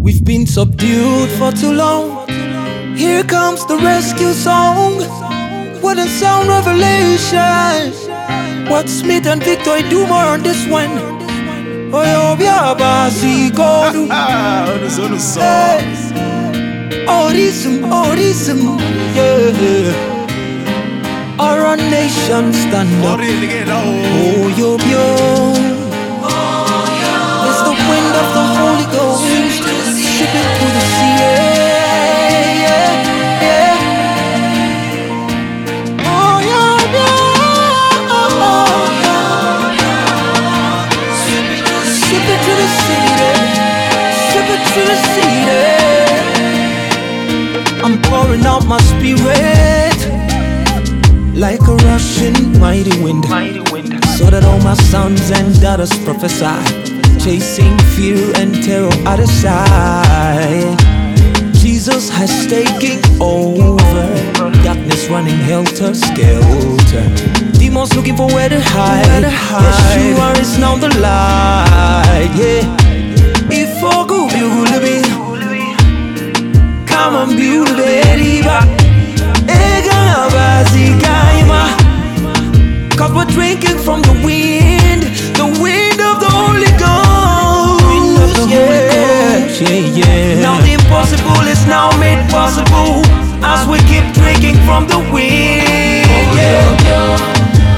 We've been subdued for too long. Here comes the rescue song. What a sound revelation. What Smith and Victor do more on this one. Oh, yo, yeah, Basi, go do. Autism, yeah. Our nation stand up. Oh, yo, yo. It's the wind of the Holy Ghost. Shipping through the sea, yeah, yeah. Oh, yo, yo. Shipping through the sea, shipping through the sea, I'm pouring out my spirit like a rushing mighty wind, so that all my sons and daughters prophesy, chasing fear and terror out of sight. Jesus has taken over, darkness running helter-skelter, demons looking for where to hide. Yeshua is now the light, yeah. If all good, you will be. Come on, beauty, cause we're drinking from the wind of the Holy Ghost. Yeah. Now the impossible is now made possible as we keep drinking from the wind. Yeah.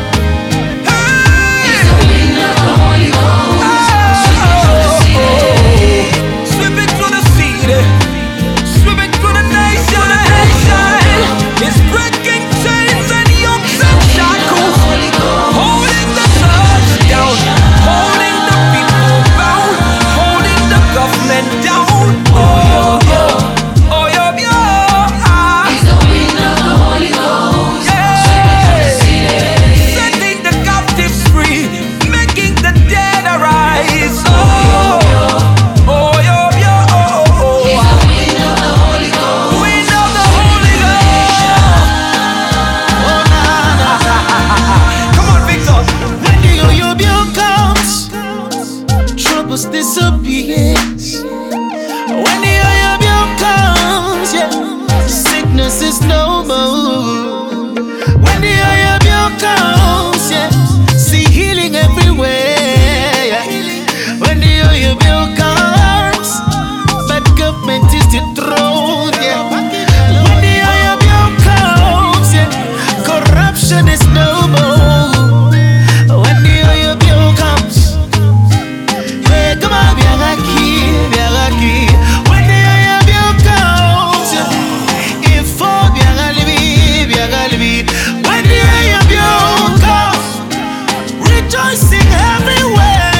Disappears when the oil comes, yeah. Sickness is no more. When the oil comes, yeah. See healing everywhere, yeah. When the oil comes, bad government is dethroned, yeah. When the oil comes, yeah. Corruption is no more. When the oil comes, come on, Biagaki. When the oil comes, if all Biagalibi. When the oil comes, rejoicing everywhere.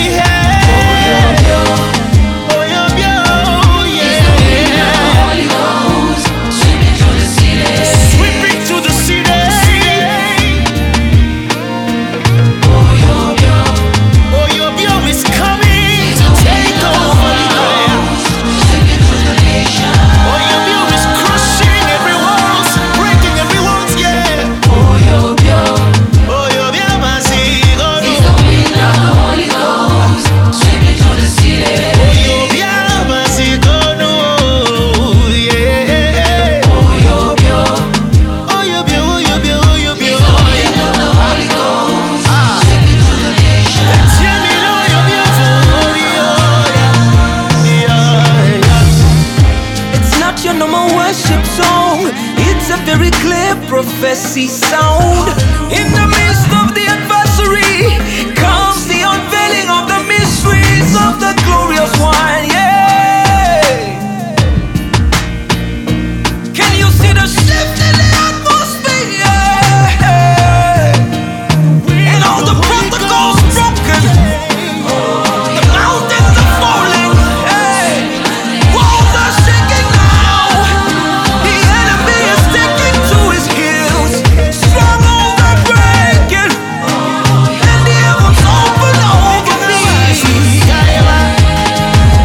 Oh, yeah. Sweeping through the city. Oh, is coming. Very clear prophecy sound. In the midst of the adversary comes the unveiling of the mysteries of the glorious one. Yeah. Can you see the shift in the atmosphere? Yeah. And all the protocols broken. The mountains are falling. Hey. Walls are shaking now. The enemy is taking to his heels. Strongholds are breaking. And the heavens open over me.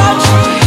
touch.